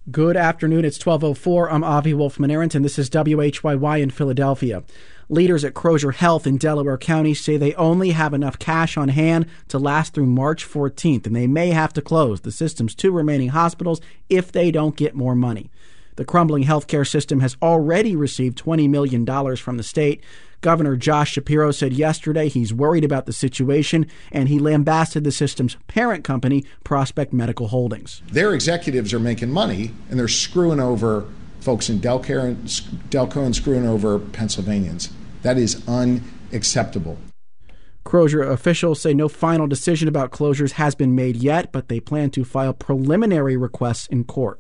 Good afternoon. It's 12:04. I'm Avi Wolfman-Arendt, and this is WHYY in Philadelphia. Leaders at Crozer Health in Delaware County say they only have enough cash on hand to last through March 14th, and they may have to close the system's 2 remaining hospitals if they don't get more money. The crumbling healthcare system has already received $20 million from the state. Governor Josh Shapiro said yesterday he's worried about the situation, and he lambasted the system's parent company, Prospect Medical Holdings. Their executives are making money, and they're screwing over folks in Delco and screwing over Pennsylvanians. That is unacceptable. Crozer officials say no final decision about closures has been made yet, but they plan to file preliminary requests in court.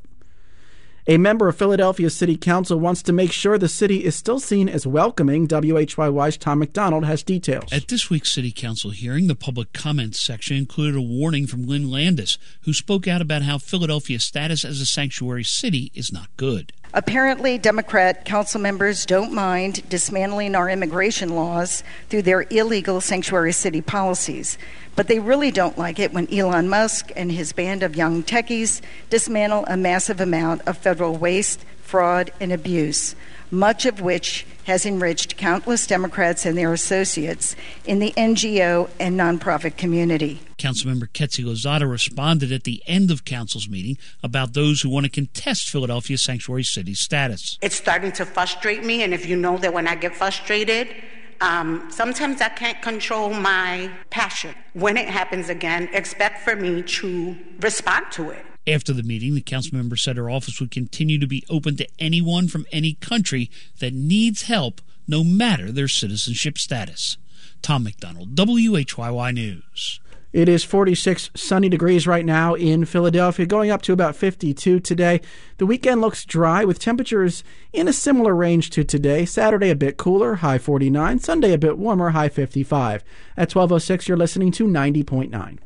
A member of Philadelphia City Council wants to make sure the city is still seen as welcoming. WHYY's Tom McDonald has details. At this week's City Council hearing, the public comments section included a warning from Lynn Landis, who spoke out about how Philadelphia's status as a sanctuary city is not good. Apparently, Democrat council members don't mind dismantling our immigration laws through their illegal sanctuary city policies. But they really don't like it when Elon Musk and his band of young techies dismantle a massive amount of federal waste, fraud, and abuse, much of which has enriched countless Democrats and their associates in the NGO and nonprofit community. Councilmember Ketsi Lozada responded at the end of council's meeting about those who want to contest Philadelphia's sanctuary city status. It's starting to frustrate me, and if you know that when I get frustrated, sometimes I can't control my passion. When it happens again, expect for me to respond to it. After the meeting, the council member said her office would continue to be open to anyone from any country that needs help, no matter their citizenship status. Tom McDonald, WHYY News. It is 46 sunny degrees right now in Philadelphia, going up to about 52 today. The weekend looks dry with temperatures in a similar range to today. Saturday a bit cooler, high 49. Sunday a bit warmer, high 55. At 12:06, you're listening to 90.9.